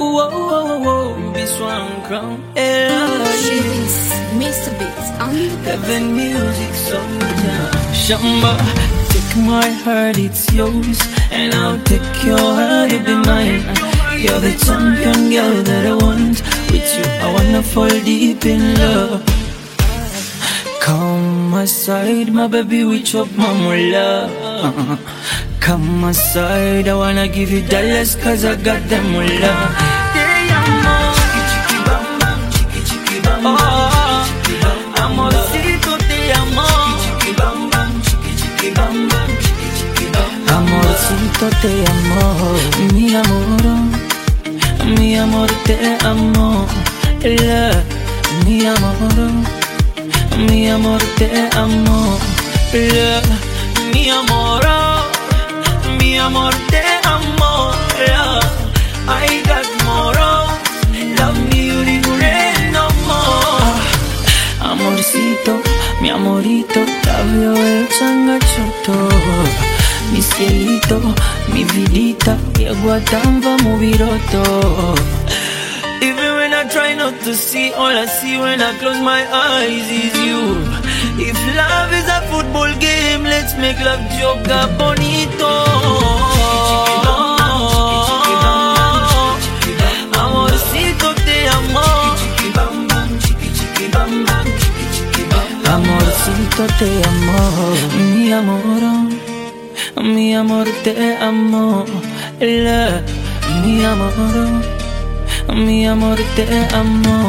This one crown. She's Mr. Beats on the Heaven music soldier. Shamba, take my heart, it's yours, and I'll take your heart, it'll be mine. You're the champion girl that I want. With you, I wanna fall deep in love. Come my side, my baby, we chop my mullah. Come my side, I wanna give you dollars, cause I got them mullah. Amorcito, te amo, mi amor, te amo, mi amor, te amo, mi amor, te amo, I got more, love me, you no more. Amorcito, mi amorito, labio el changachoto. Mi cielito, mi vidita, y aguatamba moviroto. Even when I try not to see, all I see when I close my eyes is you. If love is a football game, let's make love joga bonito. Amorcito, te amo. Amorcito, te amo, mi amor, te amo, mi amor, te amo,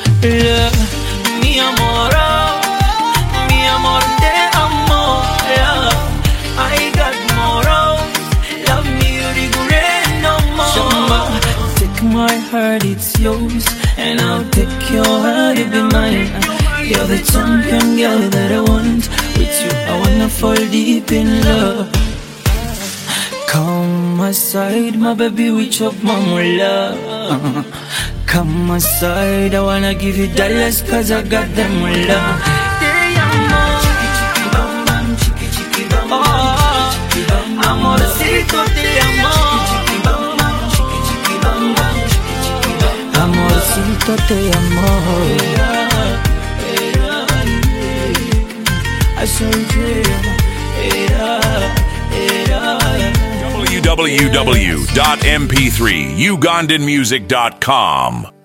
mi amor, te amo, I got more, love me, you regret no more. Take my heart, it's yours, and I'll take your heart, it'll be mine. You're the champion girl that I want. With you, I wanna fall deep in love. Come my side, my baby, we chop my mullah. Come my side, I wanna give you dollars, cause I got them mullah. Amorcito, te amo. Amorcito, te amo. www.mp3ugandanmusic.com